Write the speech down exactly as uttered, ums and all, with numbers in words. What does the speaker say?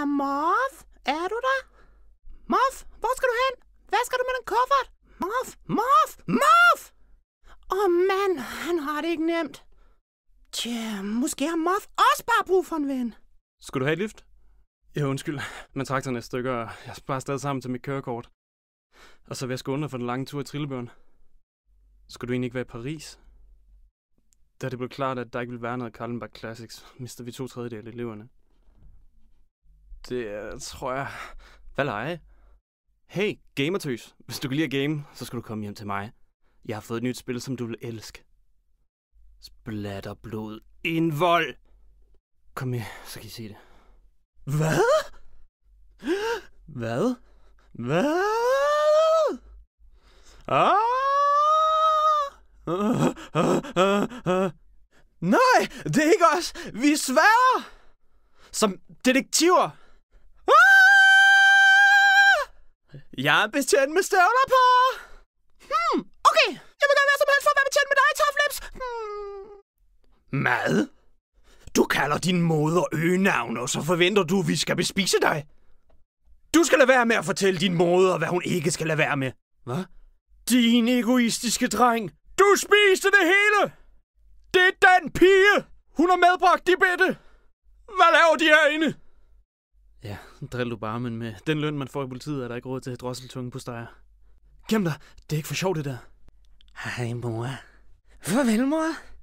Ja, Muff, er du der? Muff, hvor skal du hen? Hvad skal du med den kuffert? Muff, Muff, Muff! Åh oh, mand, han har det ikke nemt. Tja, måske har Muff også bare brug for en ven. Skulle du have et lift? Ja, undskyld, men traktoren er et stykke, og jeg sparer stadig sammen til mit kørekort. Og så vil jeg skåne for den lange tur i Trillebøren. Skulle du egentlig ikke være i Paris? Da det blev klart, at der ikke ville være noget Kallenbach Classics, mister vi to tredjedel af eleverne. Det er, tror jeg... Hvad leger? Hey, gamertøs. Hvis du kan lide at game, så skal du komme hjem til mig. Jeg har fået et nyt spil, som du vil elske. Splatterblod. Indvold! Kom med, så kan I se det. Hvad? Hvad? Hvad? Ah! Uh, uh, uh, uh. Nej, det er ikke os. Vi sværger. Som detektiver. Ah! Jeg er betjent med støvler på. Hmm, okay. Jeg vil gøre hvad som helst for at være betjent med dig, Toflips. Hmm. Mad? Du kalder din moder øgenavn, og så forventer du, at vi skal bespise dig. Du skal lade være med at fortælle din moder, hvad hun ikke skal lade være med. Hvad? Din egoistiske dreng. Du spiste det hele! Det er den pige! Hun har medbragt de bitte! Hvad laver de herinde? Ja, drill du bare, men med den løn, man får i politiet, er der ikke råd til drosseltunge på steger. Gem dig, det er ikke for sjovt det der. Hej mor. Farvel mor.